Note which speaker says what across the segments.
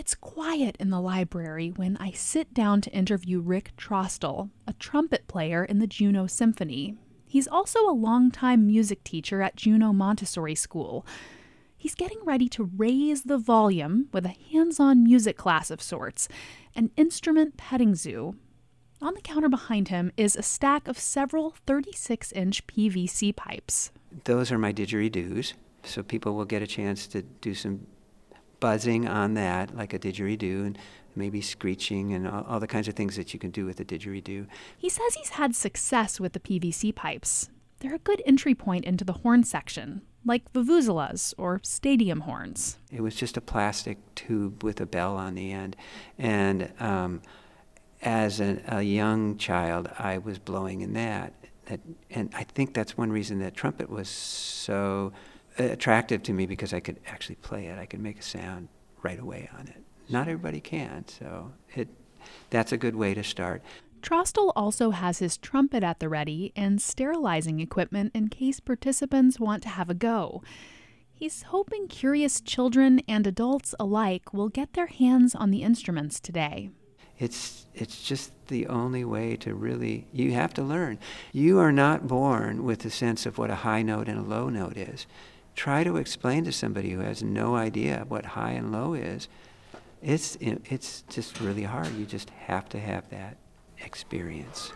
Speaker 1: It's quiet in the library when I sit down to interview Rick Trostel, a trumpet player in the Juneau Symphony. He's also a longtime music teacher at Juneau Montessori School. He's getting ready to raise the volume with a hands-on music class of sorts, an instrument petting zoo. On the counter behind him is a stack of several 36-inch PVC pipes.
Speaker 2: Those are my didgeridoos, so people will get a chance to do some buzzing on that, like a didgeridoo, and maybe screeching and all the kinds of things that you can do with a didgeridoo.
Speaker 1: He says he's had success with the PVC pipes. They're a good entry point into the horn section, like vuvuzelas or stadium horns.
Speaker 2: It was just a plastic tube with a bell on the end. And as a young child, I was blowing in that. And I think that's one reason that trumpet was so attractive to me, because I could actually play it. I could make a sound right away on it. Not everybody can, so that's a good way to start.
Speaker 1: Trostel also has his trumpet at the ready and sterilizing equipment in case participants want to have a go. He's hoping curious children and adults alike will get their hands on the instruments today.
Speaker 2: It's just the only way to really, you have to learn. You are not born with a sense of what a high note and a low note is. Try to explain to somebody who has no idea what high and low is. It's just really hard. You just have to have that experience.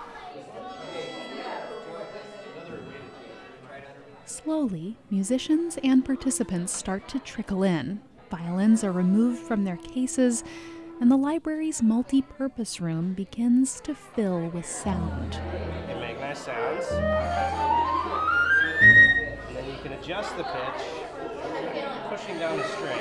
Speaker 1: Slowly, musicians and participants start to trickle in. Violins are removed from their cases, and the library's multi-purpose room begins to fill with sound.
Speaker 3: They make nice sounds. And then you can adjust the pitch, pushing down the string.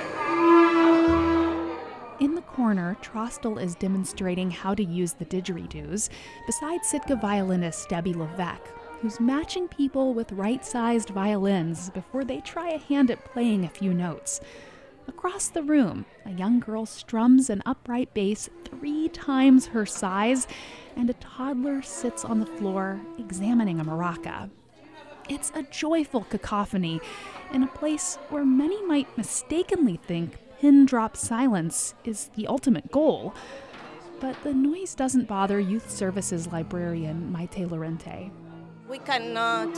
Speaker 1: In the corner, Trostel is demonstrating how to use the didgeridoos, beside Sitka violinist Debbie Levesque, who's matching people with right-sized violins before they try a hand at playing a few notes. Across the room, a young girl strums an upright bass 3 times her size, and a toddler sits on the floor examining a maraca. It's a joyful cacophony in a place where many might mistakenly think pin-drop silence is the ultimate goal. But the noise doesn't bother Youth Services librarian Maite Lorente.
Speaker 4: We cannot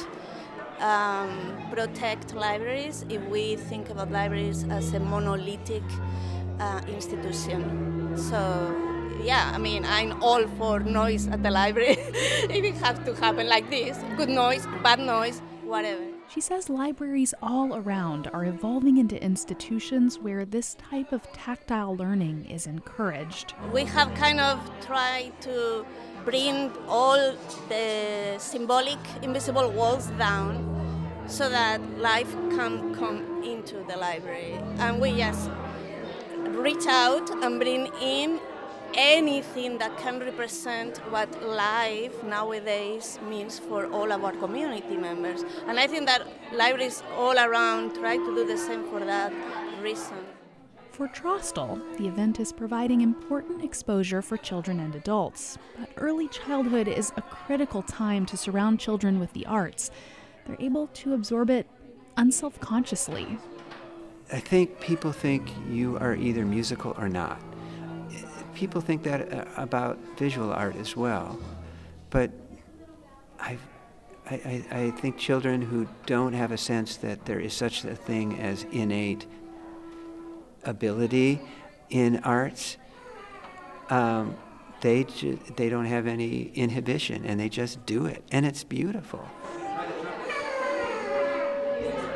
Speaker 4: protect libraries if we think about libraries as a monolithic institution. So, yeah, I mean, I'm all for noise at the library if it has to happen like this. Good noise, bad noise, whatever.
Speaker 1: She says libraries all around are evolving into institutions where this type of tactile learning is encouraged.
Speaker 4: We have kind of tried to bring all the symbolic, invisible walls down so that life can come into the library. And we just reach out and bring in anything that can represent what life nowadays means for all of our community members. And I think that libraries all around try to do the same for that reason.
Speaker 1: For Trostel, the event is providing important exposure for children and adults, but early childhood is a critical time to surround children with the arts. They're able to absorb it unselfconsciously.
Speaker 2: I think people think you are either musical or not. People think that about visual art as well, but I think children who don't have a sense that there is such a thing as innate ability in arts, they don't have any inhibition, and they just do it, and it's beautiful.